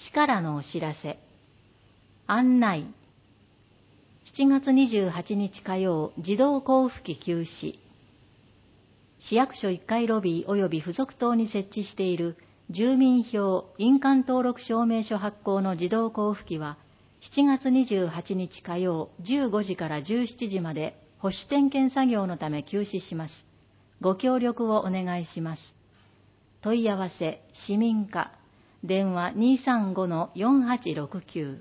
市からのお知らせ。案内。7月28日火曜、自動交付機休止。市役所1階ロビー及び付属棟に設置している住民票印鑑登録証明書発行の自動交付機は、7月28日火曜15時から17時まで保守点検作業のため休止します。ご協力をお願いします。問い合わせ、市民課、電話 235-4869。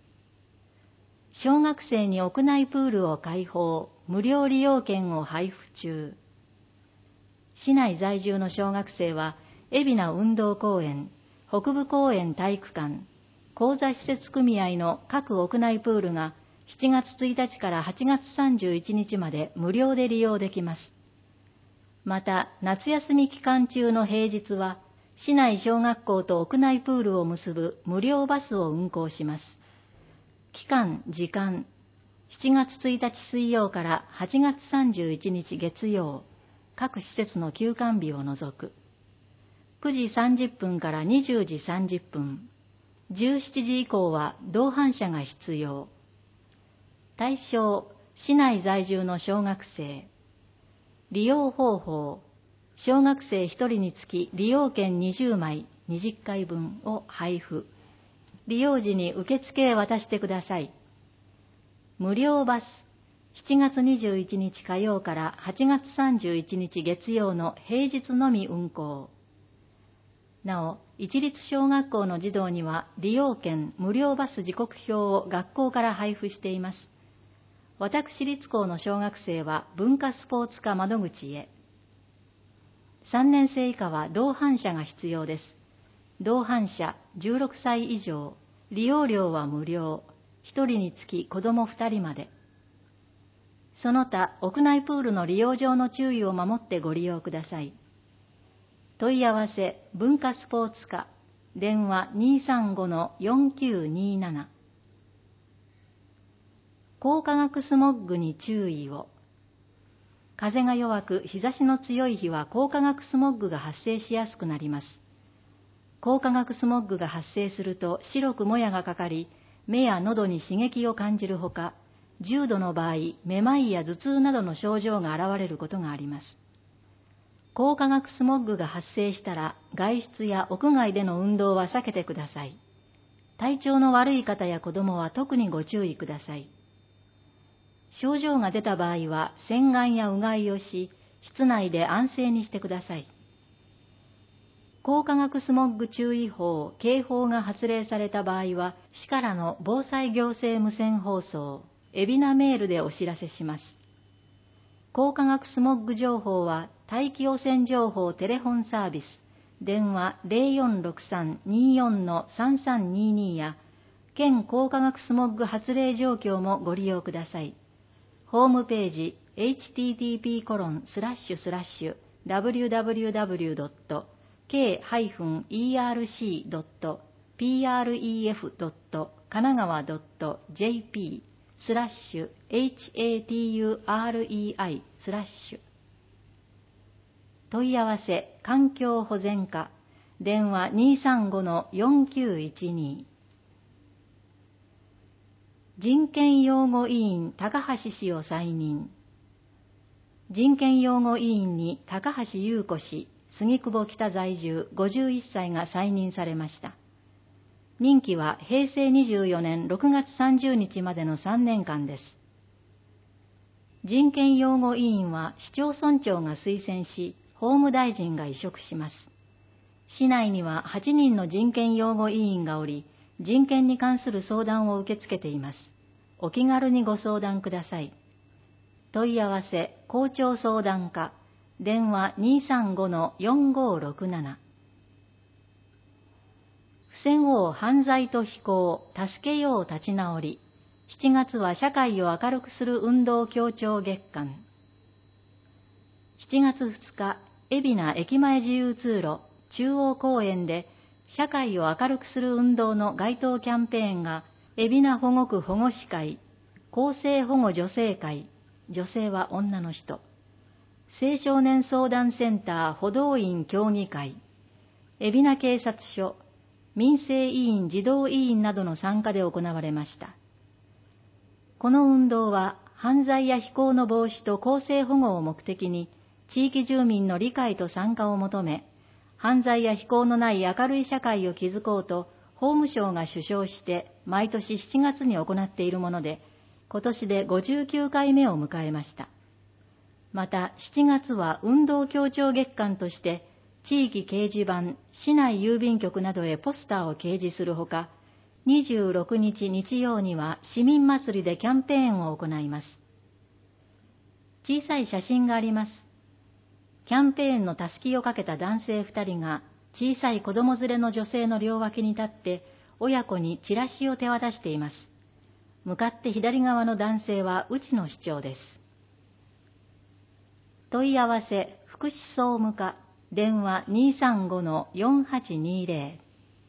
小学生に屋内プールを開放、無料利用券を配布中。市内在住の小学生は、海老名運動公園、北部公園体育館、講座施設組合の各屋内プールが7月1日から8月31日まで無料で利用できます。また、夏休み期間中の平日は、市内小学校と屋内プールを結ぶ無料バスを運行します。期間・時間、7月1日水曜から8月31日月曜、各施設の休館日を除く。9時30分から20時30分、17時以降は同伴者が必要。対象、市内在住の小学生。利用方法、小学生1人につき利用券20枚20回分を配布。利用時に受付へ渡してください。無料バス、7月21日火曜から8月31日月曜の平日のみ運行。なお、一律小学校の児童には利用券無料バス時刻表を学校から配布しています。私立校の小学生は文化スポーツ科窓口へ。3年生以下は同伴者が必要です。同伴者16歳以上、利用料は無料、1人につき子ども2人まで。その他、屋内プールの利用上の注意を守ってご利用ください。問い合わせ、文化スポーツ課、電話 235-4927。光化学スモッグに注意を。風が弱く日差しの強い日は光化学スモッグが発生しやすくなります。光化学スモッグが発生すると白くもやがかかり、目や喉に刺激を感じるほか、重度の場合、めまいや頭痛などの症状が現れることがあります。光化学スモッグが発生したら、外出や屋外での運動は避けてください。体調の悪い方や子どもは特にご注意ください。症状が出た場合は、洗顔やうがいをし、室内で安静にしてください。光化学スモッグ注意報・警報が発令された場合は、市からの防災行政無線放送、海老名メールでお知らせします。光化学スモッグ情報は、大気汚染情報テレホンサービス、電話 0463-24-3322 や、県光化学スモッグ発令状況もご利用ください。ホームページ http://www.k-erc.pref.kanaga.jp/haturei/ 問い合わせ、環境保全課、電話 235-4912。人権擁護委員高橋氏を再任。人権擁護委員に高橋優子氏、杉久保北在住51歳が再任されました。任期は平成24年6月30日までの3年間です。人権擁護委員は市町村長が推薦し、法務大臣が委嘱します。市内には8人の人権擁護委員がおり、人権に関する相談を受け付けています。お気軽にご相談ください。問い合わせ、校長相談課、電話 235-4567。防ごう犯罪と非行、助けよう立ち直り。7月は社会を明るくする運動協調月間。7月2日、海老名駅前自由通路、中央公園で、社会を明るくする運動の街頭キャンペーンが、海老名保護区保護司会、厚生保護女性会、女性は女の人、青少年相談センター補導員協議会、海老名警察署、 民生委員児童委員などの参加で行われました。この運動は犯罪や非行の防止と公正保護を目的に地域住民の理解と参加を求め、犯罪や非行のない明るい社会を築こうと法務省が主掌して毎年7月に行っているもので、今年で59回目を迎えました。また7月は運動協調月間として地域掲示板、市内郵便局などへポスターを掲示するほか、26日日曜には市民祭りでキャンペーンを行います。小さい写真があります。キャンペーンのたすきをかけた男性2人が小さい子供連れの女性の両脇に立って親子にチラシを手渡しています。向かって左側の男性は内野市長です。問い合わせ福祉総務課電話 235-4820。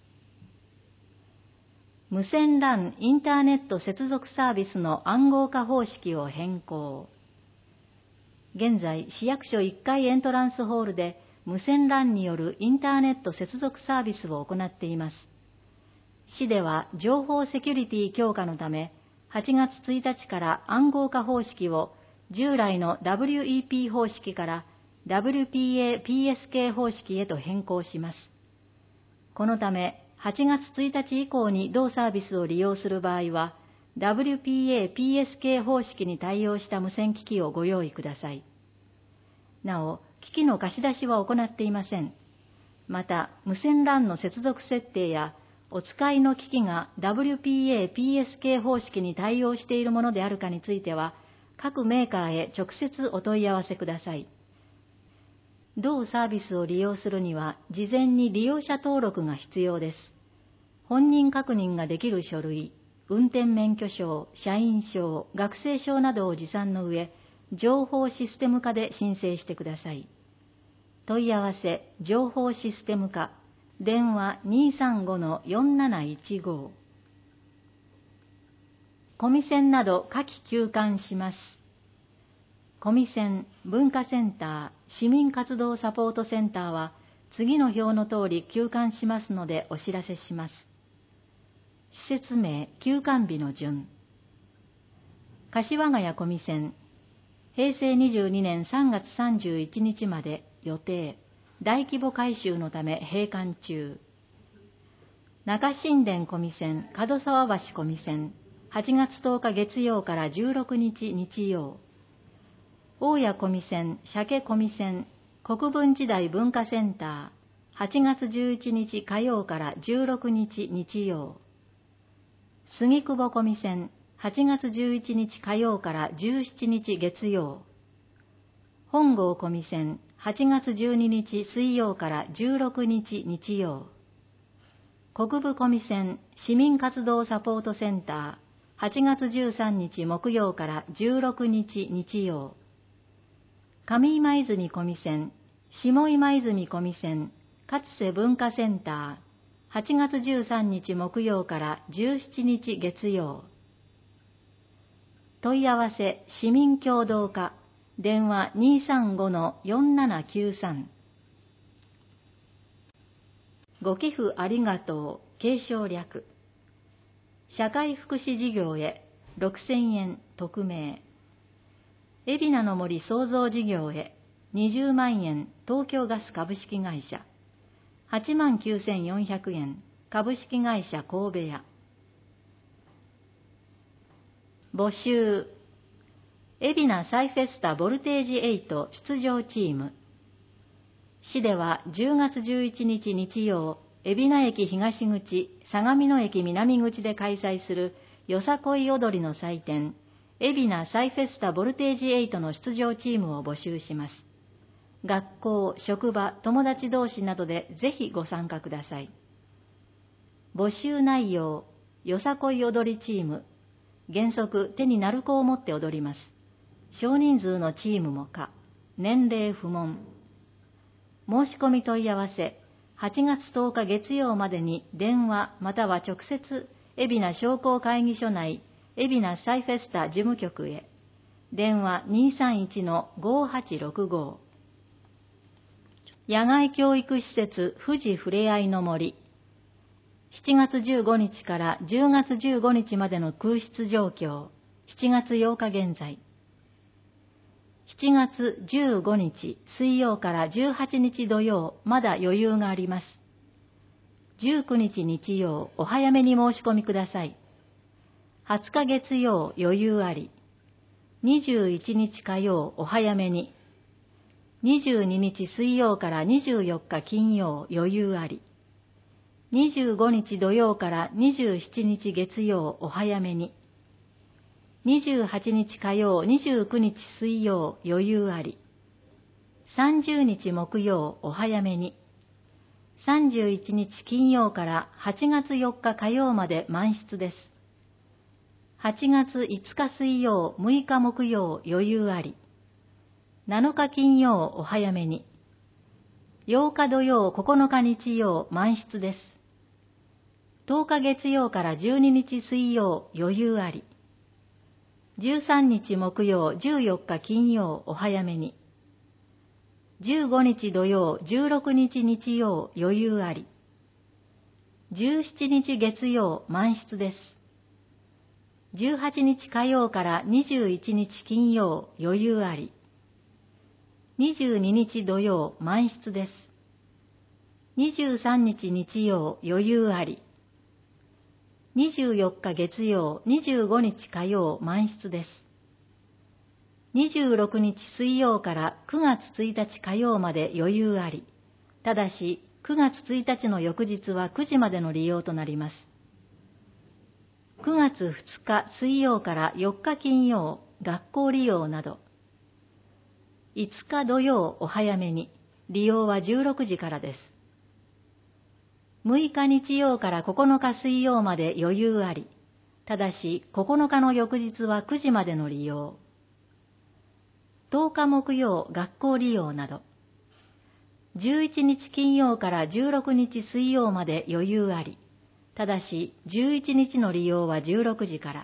無線 LAN インターネット接続サービスの暗号化方式を変更。現在、市役所1階エントランスホールで無線 LAN によるインターネット接続サービスを行っています。市では情報セキュリティ強化のため、8月1日から暗号化方式を従来の WEP 方式から WPA-PSK 方式へと変更します。このため、8月1日以降に同サービスを利用する場合は、WPA-PSK 方式に対応した無線機器をご用意ください。なお、機器の貸し出しは行っていません。また、無線 LAN の接続設定や、お使いの機器が WPA-PSK 方式に対応しているものであるかについては、各メーカーへ直接お問い合わせください。同サービスを利用するには、事前に利用者登録が必要です。本人確認ができる書類、運転免許証、社員証、学生証などを持参の上、情報システム課で申請してください。問い合わせ、情報システム課、電話 235-4715。コミセンなど下記休館します。コミセン、文化センター、市民活動サポートセンターは、次の表の通り休館しますのでお知らせします。施設名、休館日の順。柏ヶ谷コミセン、平成22年3月31日まで予定、大規模改修のため閉館中。中新田コミセン、門沢橋コミセン、8月10日月曜から16日日曜。大谷コミセン、鮭コミセン、国分時代文化センター、8月11日火曜から16日日曜。杉久保コミセン、8月11日火曜から17日月曜。本郷コミセン、8月12日水曜から16日日曜。国分コミセン、市民活動サポートセンター、8月13日木曜から16日日曜。上今泉コミセン、下今泉コミセン、勝瀬文化センター、8月13日木曜から17日月曜。問い合わせ、市民協働課、電話 235-4793。ご寄付ありがとう、継承略。社会福祉事業へ、6000円、匿名。海老名の森創造事業へ、20万円、東京ガス株式会社。89,400円、株式会社神戸屋。募集。海老名サイフェスタボルテージ8出場チーム。市では10月11日日曜、海老名駅東口、相模野駅南口で開催するよさこい踊りの祭典、海老名サイフェスタボルテージ8の出場チームを募集します。学校、職場、友達同士などでぜひご参加ください。募集内容、よさこい踊りチーム。原則手に鳴子を持って踊ります。少人数のチームも可。年齢不問。申し込み問い合わせ、8月10日月曜までに電話または直接、海老名商工会議所内、海老名サイフェスタ事務局へ。電話 231-5865。野外教育施設富士ふれあいの森。 7月15日から10月15日までの空室状況、7月8日現在。7月15日水曜から18日土曜、まだ余裕があります。19日日曜、お早めに申し込みください。20日月曜、余裕あり。21日火曜、お早めに。22日水曜から24日金曜、余裕あり。25日土曜から27日月曜、お早めに。28日火曜、29日水曜、余裕あり。30日木曜、お早めに。31日金曜から8月4日火曜まで満室です。8月5日水曜、6日木曜、余裕あり。7日金曜、お早めに。8日土曜、9日日曜、満室です。10日月曜から12日水曜、余裕あり。13日木曜、14日金曜、お早めに。15日土曜、16日日曜、余裕あり。17日月曜、満室です。18日火曜から21日金曜、余裕あり。22日土曜、満室です。23日日曜、余裕あり。24日月曜、25日火曜、満室です。26日水曜から9月1日火曜まで余裕あり。ただし、9月1日の翌日は9時までの利用となります。9月2日水曜から4日金曜、学校利用など。5日土曜、お早めに。利用は16時からです。6日日曜から9日水曜まで余裕あり。ただし、9日の翌日は9時までの利用。10日木曜、学校利用など。11日金曜から16日水曜まで余裕あり。ただし、11日の利用は16時から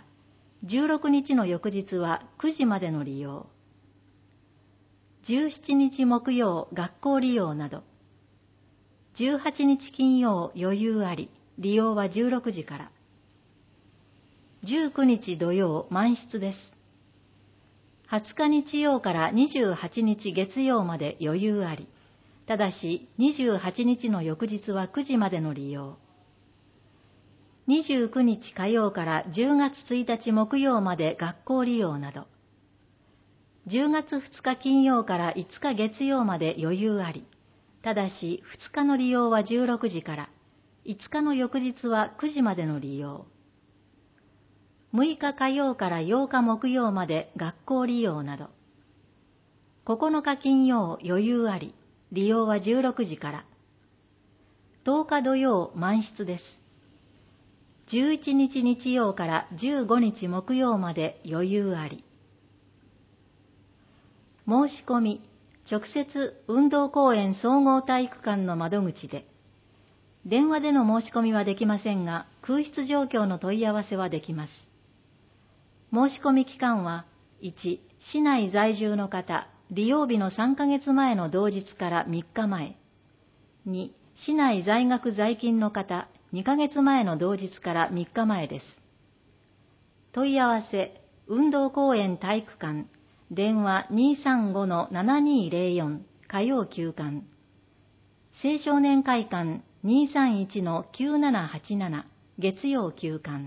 、16日の翌日は9時までの利用。17日木曜、学校利用など。18日金曜、余裕あり。利用は16時から。19日土曜、満室です。20日日曜から28日月曜まで余裕あり。ただし、28日の翌日は9時までの利用。29日火曜から10月1日木曜まで学校利用など。10月2日金曜から5日月曜まで余裕あり。ただし、2日の利用は16時から、5日の翌日は9時までの利用。6日火曜から8日木曜まで学校利用など。9日金曜、余裕あり。利用は16時から。10日土曜、満室です。11日日曜から15日木曜まで余裕あり。申し込み、直接運動公園総合体育館の窓口で。電話での申し込みはできませんが、空室状況の問い合わせはできます。申し込み期間は、1、市内在住の方、利用日の3ヶ月前の同日から3日前。2、市内在学在勤の方、2ヶ月前の同日から3日前です。問い合わせ、運動公園体育館、電話 235-7204 火曜休館。青少年会館 231-9787 月曜休館。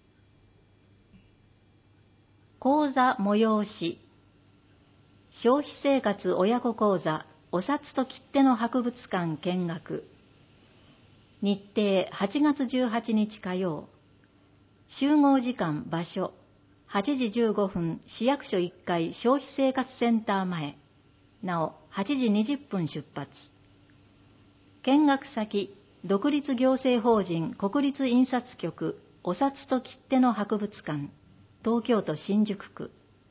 講座催し。消費生活親子講座、お札と切手の博物館見学。日程8月18日火曜。集合時間場所8時15分市役所1階消費生活センター前。なお8時20分出発。見学先独立行政法人国立印刷局お札と切手の博物館東京都新宿区。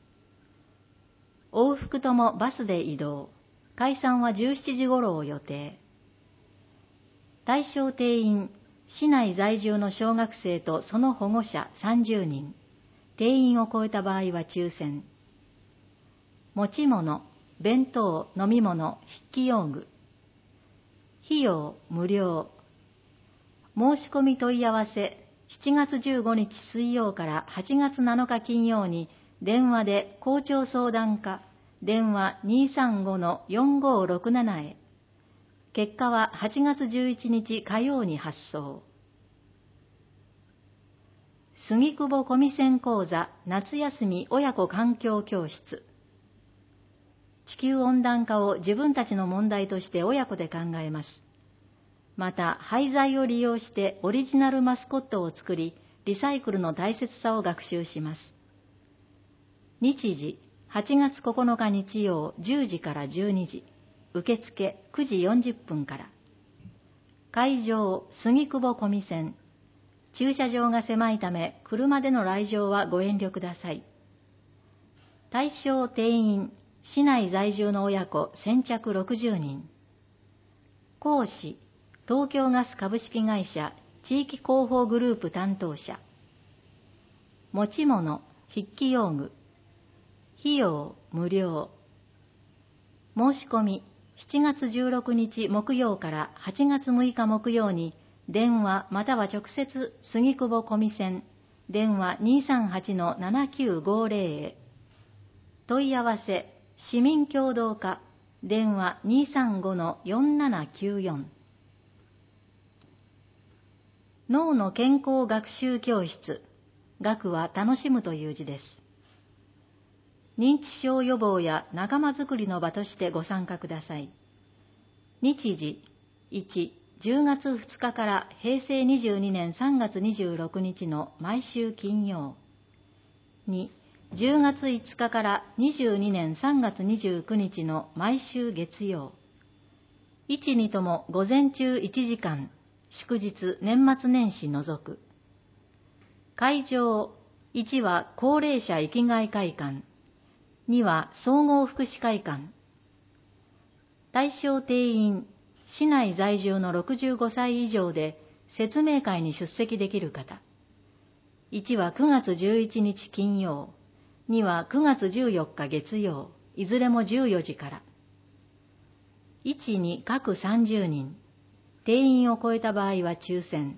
往復ともバスで移動。解散は17時頃を予定。対象定員、市内在住の小学生とその保護者30人。定員を超えた場合は抽選。持ち物、弁当、飲み物、筆記用具。費用無料。 申し込み問い合わせ7月15日水曜から8月7日金曜に電話で校長相談課電話 235-4567 へ。結果は8月11日火曜に発送。杉久保小見線講座夏休み親子環境教室。地球温暖化を自分たちの問題として親子で考えます。また、廃材を利用してオリジナルマスコットを作り、リサイクルの大切さを学習します。日時、8月9日日曜10時から12時。受付9時40分から。会場、杉久保小見線。駐車場が狭いため、車での来場はご遠慮ください。対象定員、市内在住の親子先着60人。講師、東京ガス株式会社地域広報グループ担当者。持ち物、筆記用具。費用、無料。申し込み、7月16日木曜から8月6日木曜に、電話または直接杉久保小見線、電話 238-7950 へ。問い合わせ、市民協働課、電話 235-4794。脳の健康学習教室。学は楽しむという字です。認知症予防や仲間づくりの場としてご参加ください。日時、1、10月2日から平成22年3月26日の毎週金曜。2、10月5日から22年3月29日の毎週月曜。1、2とも午前中1時間、祝日年末年始除く。会場、1は高齢者生きがい会館、2は総合福祉会館。対象定員、市内在住の65歳以上で説明会に出席できる方。1は9月11日金曜、2は9月14日月曜、いずれも14時から。1、2各30人。定員を超えた場合は抽選。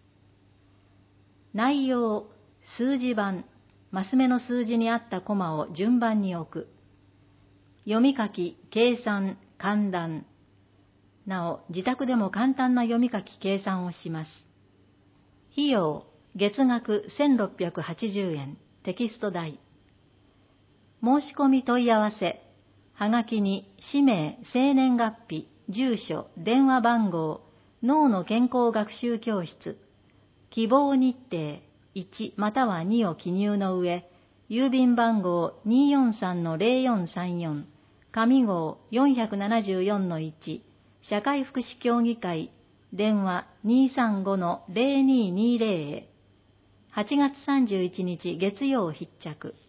内容、数字番、マス目の数字に合ったコマを順番に置く。読み書き、計算、簡単。なお、自宅でも簡単な読み書き計算をします。費用、月額1680円、テキスト代。申し込み問い合わせ、はがきに氏名、生年月日、住所、電話番号、脳の健康学習教室、希望日程、1または2を記入の上、郵便番号 243-0434、上号 474-1、社会福祉協議会、電話 235-0220 へ。8月31日月曜必着。